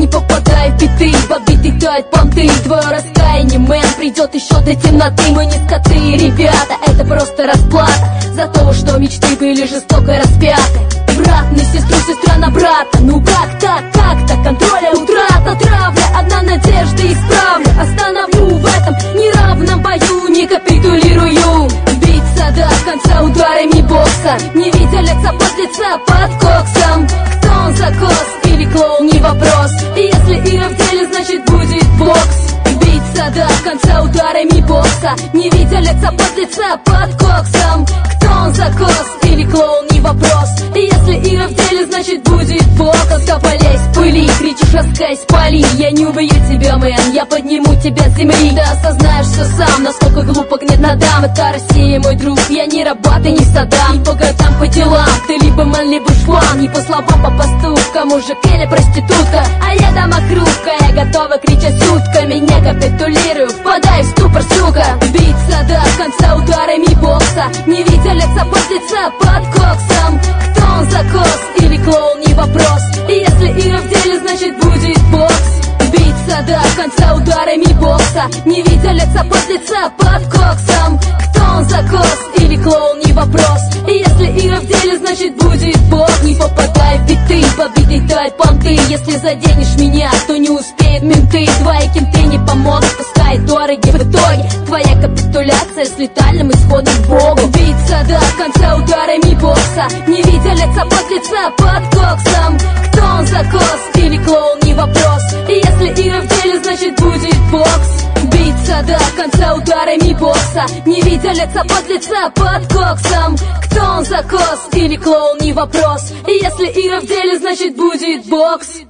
попадай в биты, побитый тают понты. Твое раскаяние, мэн, придет еще до темноты. Мы не скоты, ребята, это просто расплата за то, что мечты были жестоко распяты. Брат на сестру, сестра на брата. Ну как так, как-то контроля утрата. Травля, одна надежда, исправлю. Остановлю в этом неравном бою, не капитулирую. Биться до конца ударами бокса, не видя лица под лица под коксом. Кто он, закос или клоун, не вопрос. И если Ира в деле, значит будет бокс. Биться до конца ударами бокса, не видя лица под лица под коксом. Кто он, закос или клоун, не вопрос. И если Ира в деле, значит будет бокс. Полезь в пыли, кричишь, раскайся, спали. Я не убью тебя, мэн, я подниму тебя с земли. Да осознаешь все сам, насколько глупо гнет надам. Это Россия, мой друг, я не рабат и не Саддам. Не по годам, по делам, ты либо мэн, либо шлам. Не по словам, по посту, кому же Келли проститутка. А я дама хрупкая, готова кричать сутками. Не капитулирую, впадаю в ступор, сука. Биться до конца ударами бокса, не видя лица под лица под коксом. Кто он, закос или клоун, не вопрос. И если Ира в деле, значит будет бокс. Биться до конца ударами бокса, не видя лица под лица под коксом. Кто он, закос или клоун, не вопрос. И если Ира в деле, значит будет бокс. Не попадай в биты, побитый тают понты. Если заденешь меня, то не успеют менты. Твои кенты не помогут, пускай дороги в итоге. Твоя капитуляция с летальным исходом к Богу. Биться до конца ударами бокса, не видя лица под лица под коксом. Кто он, закос или клоун, не вопрос. И если Ира в деле, значит будет бокс. Биться до конца ударами бокса, не видя лица под лица под коксом. Кто он, закос или клоун, не вопрос. И если Ира в деле, значит будет бокс.